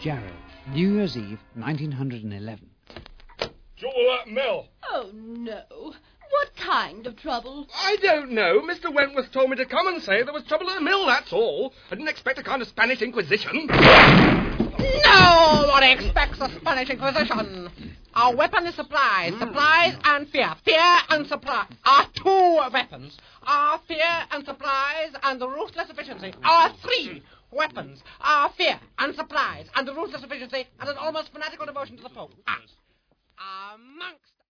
Jarrow, New Year's Eve, 1911. Jewel at mill. Oh, no. What kind of trouble? I don't know. Mr. Wentworth told me to come and say there was trouble at the mill, that's all. I didn't expect a kind of Spanish Inquisition. No one expects a Spanish Inquisition. Our weapon is supplies. Supplies and fear. Fear and supply are two weapons. Our fear and supplies and the ruthless efficiency are three weapons. Our fear and supplies and the ruthless efficiency and an almost fanatical devotion to the folk. Amongst